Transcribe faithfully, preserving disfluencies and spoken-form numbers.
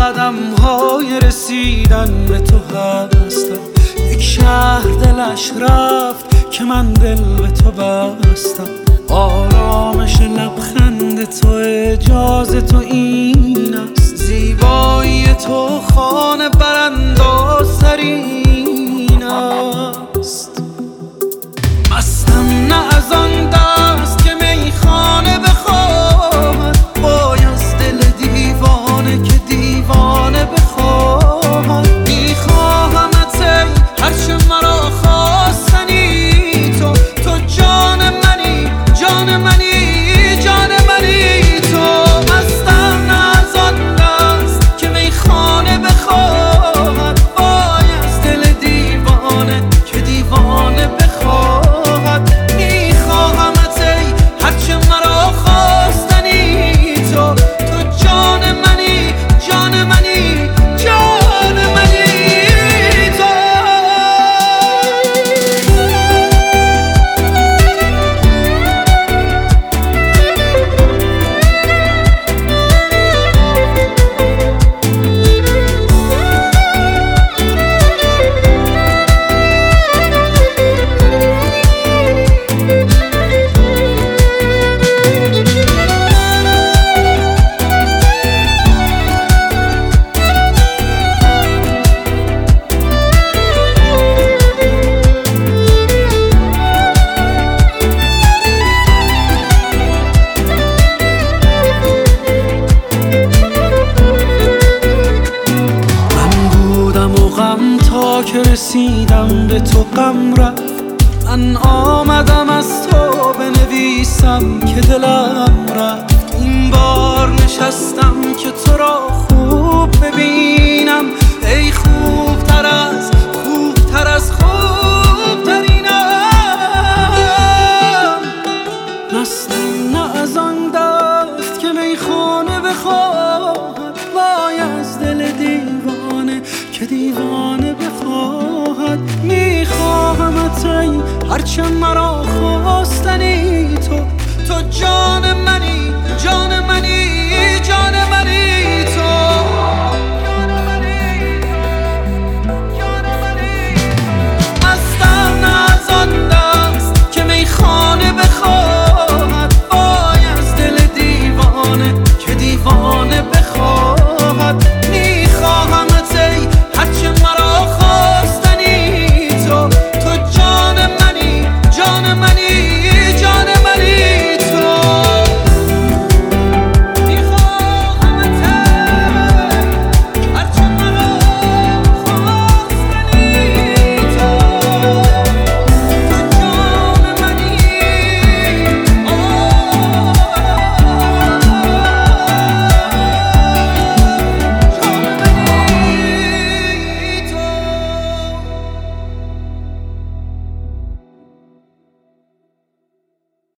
قدم های رسیدن به تو هستم. یک شهر دلش رفت که من دل به تو بستم. آرامش لبخند تو، اجازه تو این است. زیبایی تو خانه براندازترین است. مستم نه از آن دست که میخانه بخواهد، وای از دل دیوانه که دیوانه بخواهد. میخواهمت ای هرچه مرا خواستنی تو، تو جان منی جان منی جان منی تو. مستم نه از آن دست که میخانه بخواهد، وای از دل دیوانه که دیوانه بخواهد. تا که رسیدم به تو غم رفت. من آمدم از تو بنویسم که دلم رفت. این بار نشستم که تو را خوب ببینم. ای خوب تر از خوب تر از خوب ترینم. مستم نه از آن دست که میخانه بخواهد، وای از دل دیوانه که دیوانه بخواهد. میخواهمت ای هرچه مرا خواستنی تو، تو جان منی جان منی.